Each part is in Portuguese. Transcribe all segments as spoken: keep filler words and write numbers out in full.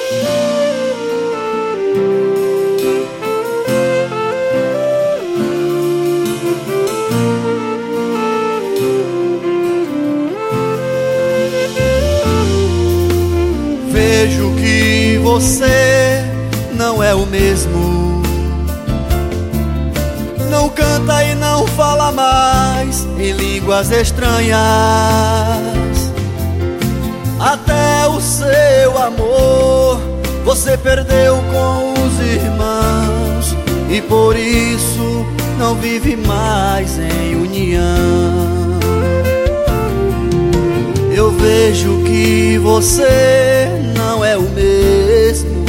Vejo que você não é o mesmo. Não canta e não fala mais em línguas estranhas. Até o seu amor você perdeu com os irmãos, e por isso não vive mais em união. Eu vejo que você não é o mesmo.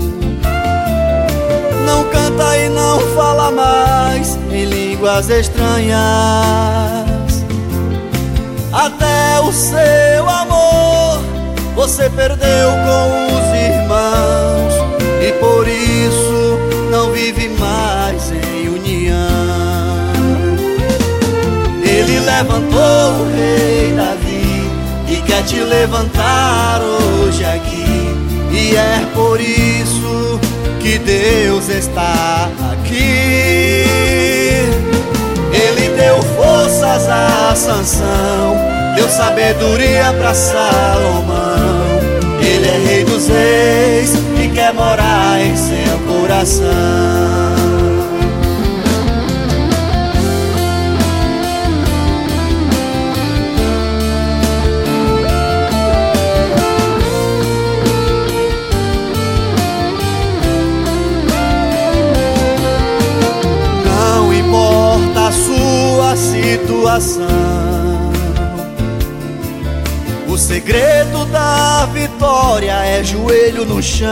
Não canta e não fala mais em línguas estranhas. Até o seu amor você perdeu com os irmãos, e por isso não vive mais em união. Ele levantou o rei Davi e quer te levantar hoje aqui, e é por isso que Deus está aqui. Ele deu forças a Sansão, deu sabedoria pra Salomão. Ele é rei dos reis e quer morar em seu coração. Situação. O segredo da vitória é joelho no chão.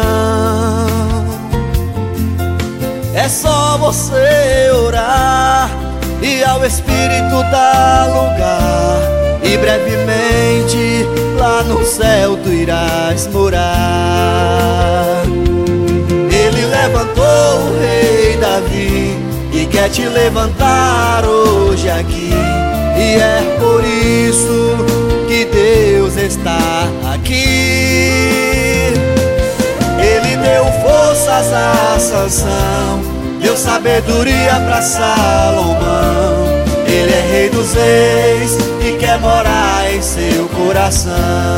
É só você orar e ao Espírito dar lugar, e brevemente lá no céu tu irás morar. Ele levantou o rei Davi e quer te levantar hoje aqui, e é por isso que Deus está aqui. Ele deu forças a Sansão, deu sabedoria pra Salomão. Ele é rei dos reis e quer morar em seu coração.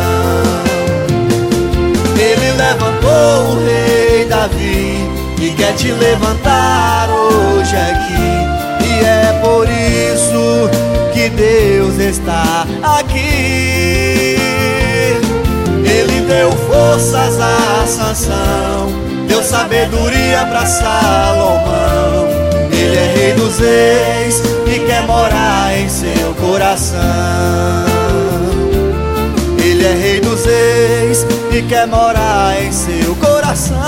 Ele levantou o rei Davi e quer te levantar hoje aqui, e é por isso que Deus está aqui. Ele deu forças a Sansão, deu sabedoria pra Salomão. Ele é rei dos reis e quer morar em seu coração. Ele é rei dos reis e quer morar em seu coração.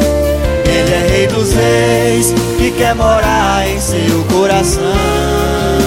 Ele é rei dos reis e quer morar em seu coração.